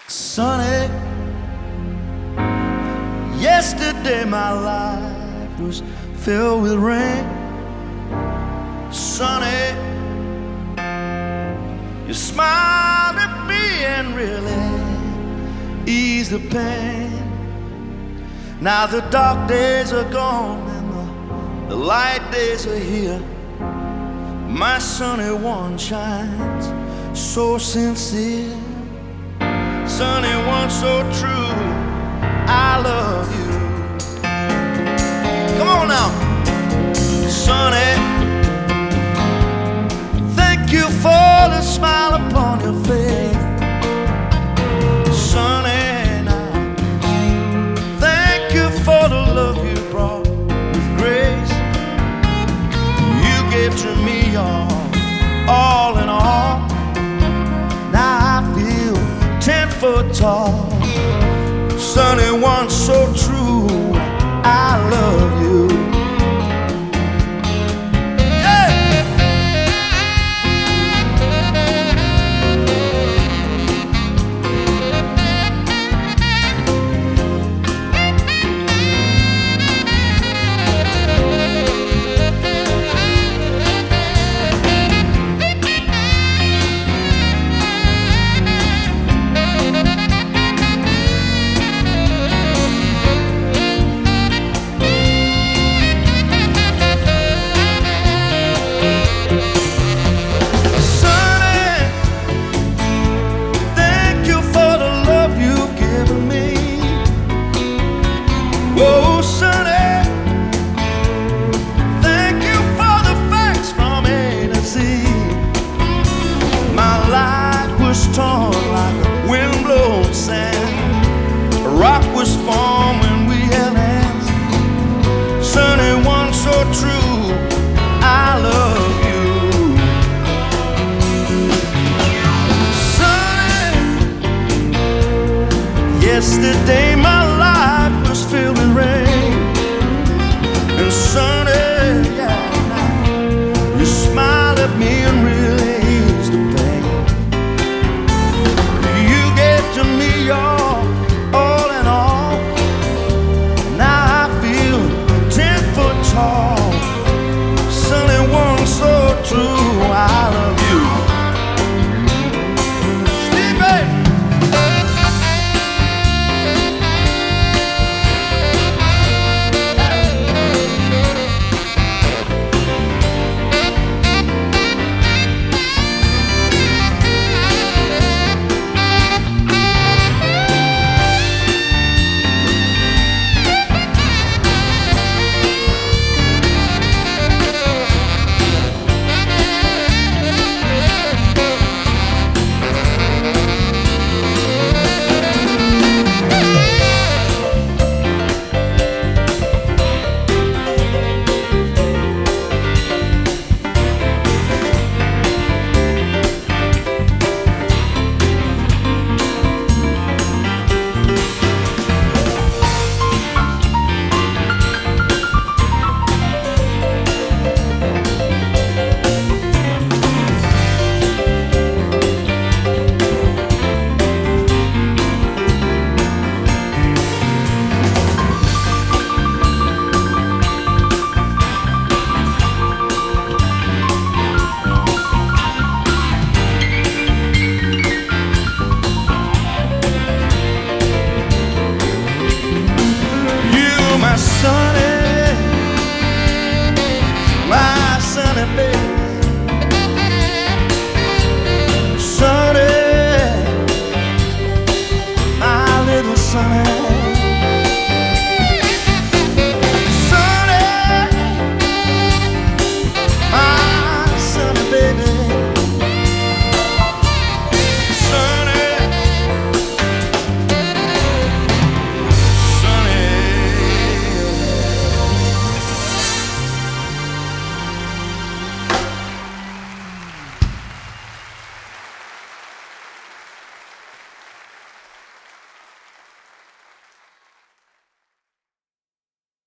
Sunny, yesterday my life was filled with rain. Sunny, you smiled at me and really eased the pain. Now the dark days are gone and the light days are here. My sunny one shines so sincere. Sunny one so true, I love you. Come on now. Sunny, thank you for the smile upon your face. Sunny, now, thank you for the love you brought with grace. You gave to me all in all. Now I feel 10 foot tall. Sunny one so true, I love you. Oh, Sunny, thank you for the facts from A to Z. My life was torn like a wind-blown sand. A rock was formed when we held hands. Sunny one so true, I love you. Sunny, yesterday my life was filled with rain. And Sunny, yeah, you smiled at me and really eased the pain. You gave to me all in all. Now I feel 10 foot tall. Sunny one so true, I love you. Stevie! My sunny baby.